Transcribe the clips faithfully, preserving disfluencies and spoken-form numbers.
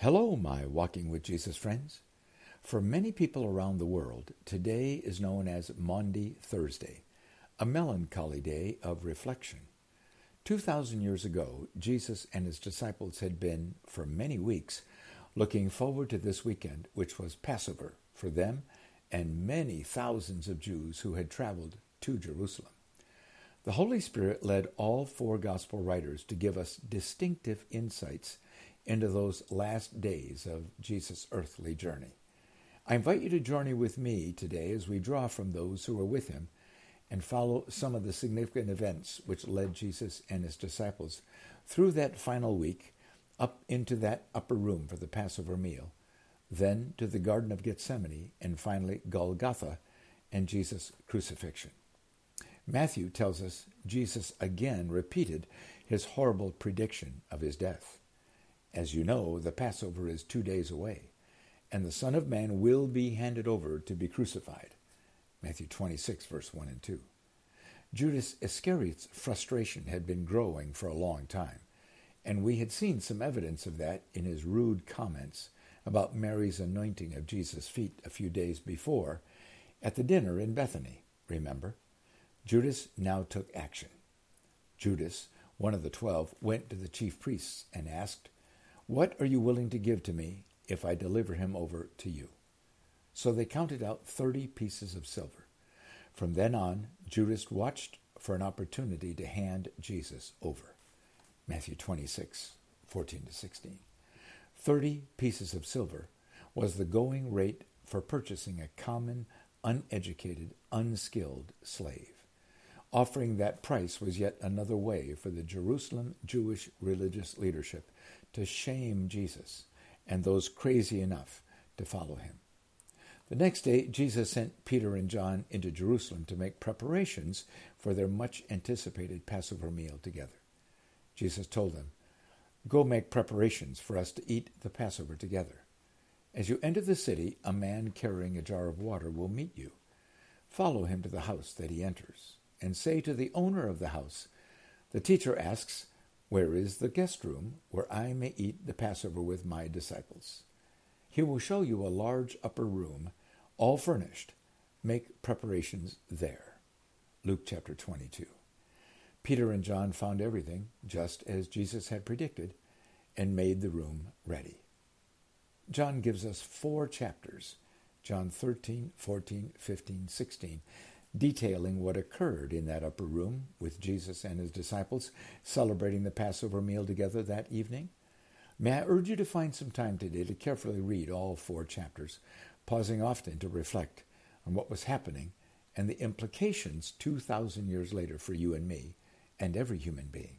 Hello, my Walking with Jesus friends. For many people around the world, today is known as Maundy Thursday, a melancholy day of reflection. Two thousand years ago, Jesus and his disciples had been, for many weeks, looking forward to this weekend, which was Passover for them and many thousands of Jews who had traveled to Jerusalem. The Holy Spirit led all four gospel writers to give us distinctive insights into those last days of Jesus' earthly journey. I invite you to journey with me today as we draw from those who were with him and follow some of the significant events which led Jesus and his disciples through that final week up into that upper room for the Passover meal, then to the Garden of Gethsemane, and finally Golgotha and Jesus' crucifixion. Matthew tells us Jesus again repeated his horrible prediction of his death. As you know, the Passover is two days away, and the Son of Man will be handed over to be crucified. Matthew twenty-six, verse one and two. Judas Iscariot's frustration had been growing for a long time, and we had seen some evidence of that in his rude comments about Mary's anointing of Jesus' feet a few days before at the dinner in Bethany, remember? Judas now took action. Judas, one of the twelve, went to the chief priests and asked, "What are you willing to give to me if I deliver him over to you?" So they counted out thirty pieces of silver. From then on, Judas watched for an opportunity to hand Jesus over. Matthew twenty-six, fourteen to sixteen. Thirty pieces of silver was the going rate for purchasing a common, uneducated, unskilled slave. Offering that price was yet another way for the Jerusalem Jewish religious leadership to shame Jesus and those crazy enough to follow him. The next day, Jesus sent Peter and John into Jerusalem to make preparations for their much-anticipated Passover meal together. Jesus told them, "Go make preparations for us to eat the Passover together. As you enter the city, a man carrying a jar of water will meet you. Follow him to the house that he enters, and say to the owner of the house, 'The teacher asks, where is the guest room where I may eat the Passover with my disciples?' He will show you a large upper room, all furnished. Make preparations there." Luke chapter twenty-two. Peter and John found everything just as Jesus had predicted and made the room ready. John gives us four chapters, John thirteen, fourteen, fifteen, sixteen, detailing what occurred in that upper room with Jesus and his disciples celebrating the Passover meal together that evening. May I urge you to find some time today to carefully read all four chapters, pausing often to reflect on what was happening and the implications two thousand years later for you and me and every human being.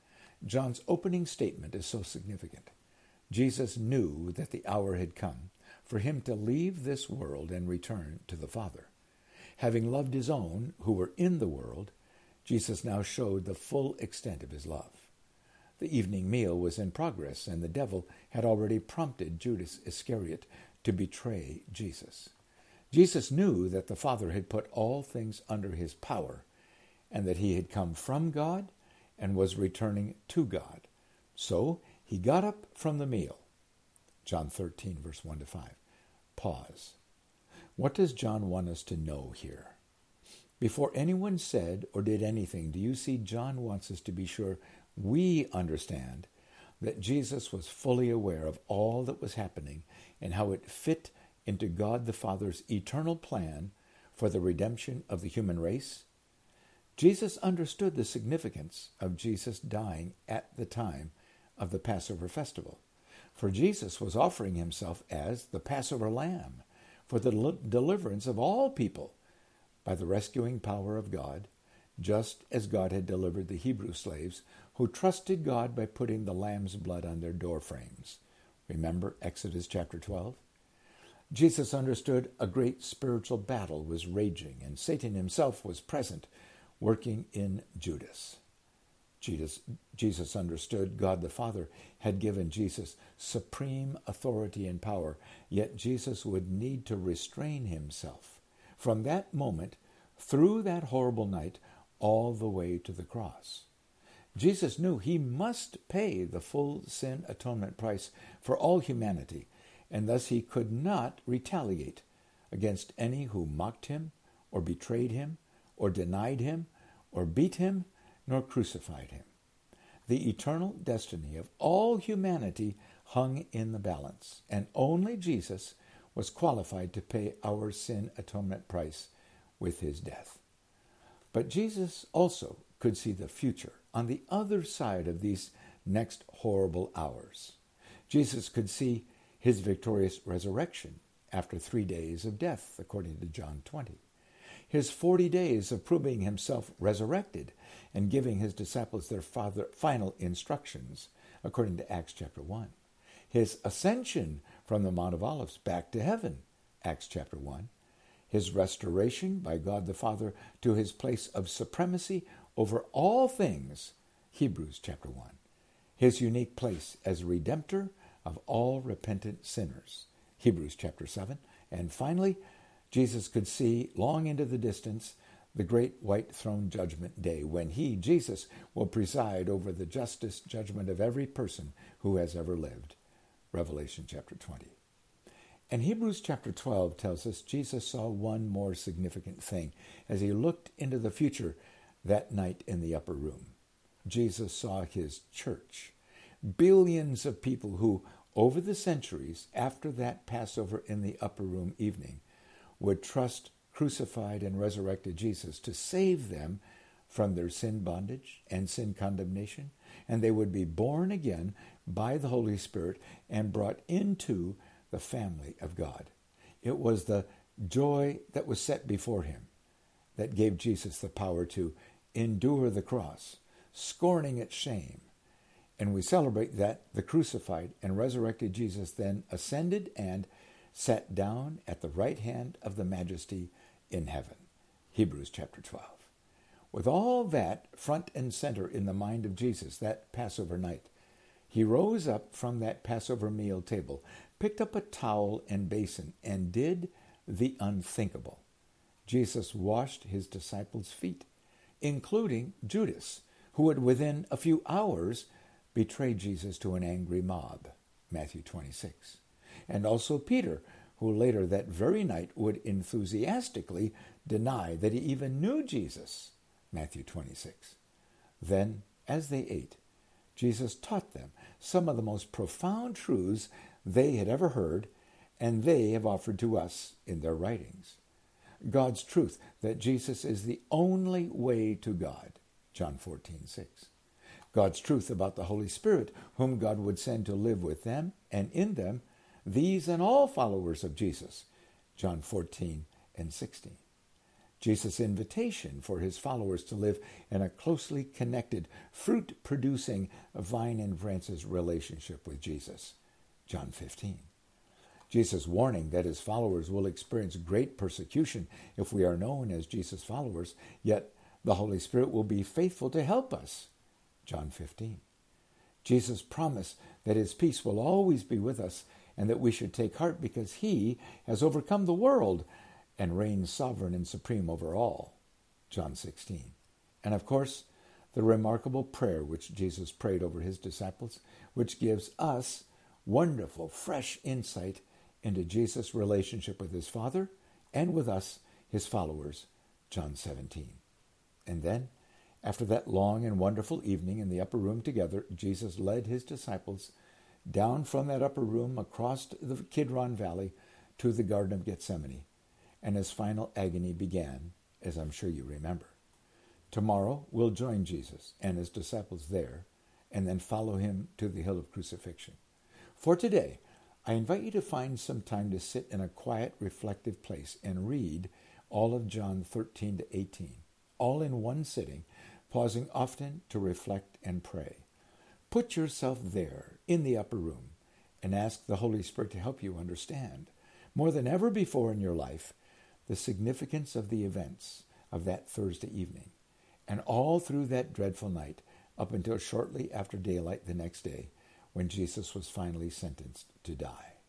John's opening statement is so significant. Jesus knew that the hour had come for him to leave this world and return to the Father. Having loved his own who were in the world, Jesus now showed the full extent of his love. The evening meal was in progress, and the devil had already prompted Judas Iscariot to betray Jesus. Jesus knew that the Father had put all things under his power, and that he had come from God and was returning to God. So he got up from the meal. John thirteen, verse one to five. Pause. What does John want us to know here? Before anyone said or did anything, do you see John wants us to be sure we understand that Jesus was fully aware of all that was happening and how it fit into God the Father's eternal plan for the redemption of the human race? Jesus understood the significance of Jesus dying at the time of the Passover festival, for Jesus was offering himself as the Passover lamb for the deliverance of all people by the rescuing power of God, just as God had delivered the Hebrew slaves who trusted God by putting the lamb's blood on their door frames. Remember Exodus chapter twelve? Jesus understood a great spiritual battle was raging, and Satan himself was present, working in Judas. Jesus, Jesus understood God the Father had given Jesus supreme authority and power, yet Jesus would need to restrain himself from that moment through that horrible night all the way to the cross. Jesus knew he must pay the full sin atonement price for all humanity, and thus he could not retaliate against any who mocked him, or betrayed him, or denied him, or beat him, nor crucified him. The eternal destiny of all humanity hung in the balance, and only Jesus was qualified to pay our sin atonement price with his death. But Jesus also could see the future on the other side of these next horrible hours. Jesus could see his victorious resurrection after three days of death, according to John twenty. His forty days of proving himself resurrected and giving his disciples their father, final instructions, according to Acts chapter one. His ascension from the Mount of Olives back to heaven, Acts chapter one. His restoration by God the Father to his place of supremacy over all things, Hebrews chapter one. His unique place as redemptor of all repentant sinners, Hebrews chapter seven. And finally, Jesus could see long into the distance the great white throne judgment day when he, Jesus, will preside over the justice judgment of every person who has ever lived, Revelation chapter twenty. And Hebrews chapter twelve tells us Jesus saw one more significant thing as he looked into the future that night in the upper room. Jesus saw his church, billions of people who, over the centuries after that Passover in the upper room evening, would trust crucified and resurrected Jesus to save them from their sin bondage and sin condemnation, and they would be born again by the Holy Spirit and brought into the family of God. It was the joy that was set before him that gave Jesus the power to endure the cross, scorning its shame. And we celebrate that the crucified and resurrected Jesus then ascended and sat down at the right hand of the Majesty in heaven. Hebrews chapter twelve. With all that front and center in the mind of Jesus that Passover night, he rose up from that Passover meal table, picked up a towel and basin, and did the unthinkable. Jesus washed his disciples' feet, including Judas, who would within a few hours betray Jesus to an angry mob, Matthew twenty-six. And also Peter, who later that very night would enthusiastically deny that he even knew Jesus, Matthew twenty-six. Then, as they ate, Jesus taught them some of the most profound truths they had ever heard, and they have offered to us in their writings. God's truth that Jesus is the only way to God, John fourteen six. God's truth about the Holy Spirit, whom God would send to live with them and in them, these and all followers of Jesus, John fourteen and sixteen. Jesus' invitation for his followers to live in a closely connected, fruit-producing vine and branches relationship with Jesus, John fifteen. Jesus' warning that his followers will experience great persecution if we are known as Jesus' followers, yet the Holy Spirit will be faithful to help us, John fifteen. Jesus' promise that his peace will always be with us and that we should take heart because he has overcome the world and reigns sovereign and supreme over all, John sixteen. And of course, the remarkable prayer which Jesus prayed over his disciples, which gives us wonderful, fresh insight into Jesus' relationship with his Father and with us, his followers, John seventeen. And then, after that long and wonderful evening in the upper room together, Jesus led his disciples down from that upper room across the Kidron Valley to the Garden of Gethsemane, and his final agony began, as I'm sure you remember. Tomorrow we'll join Jesus and his disciples there, and then follow him to the hill of crucifixion. For today, I invite you to find some time to sit in a quiet, reflective place and read all of John thirteen to eighteen, all in one sitting, pausing often to reflect and pray. Put yourself there in the upper room and ask the Holy Spirit to help you understand, more than ever before in your life, the significance of the events of that Thursday evening, and all through that dreadful night up until shortly after daylight the next day, when Jesus was finally sentenced to die.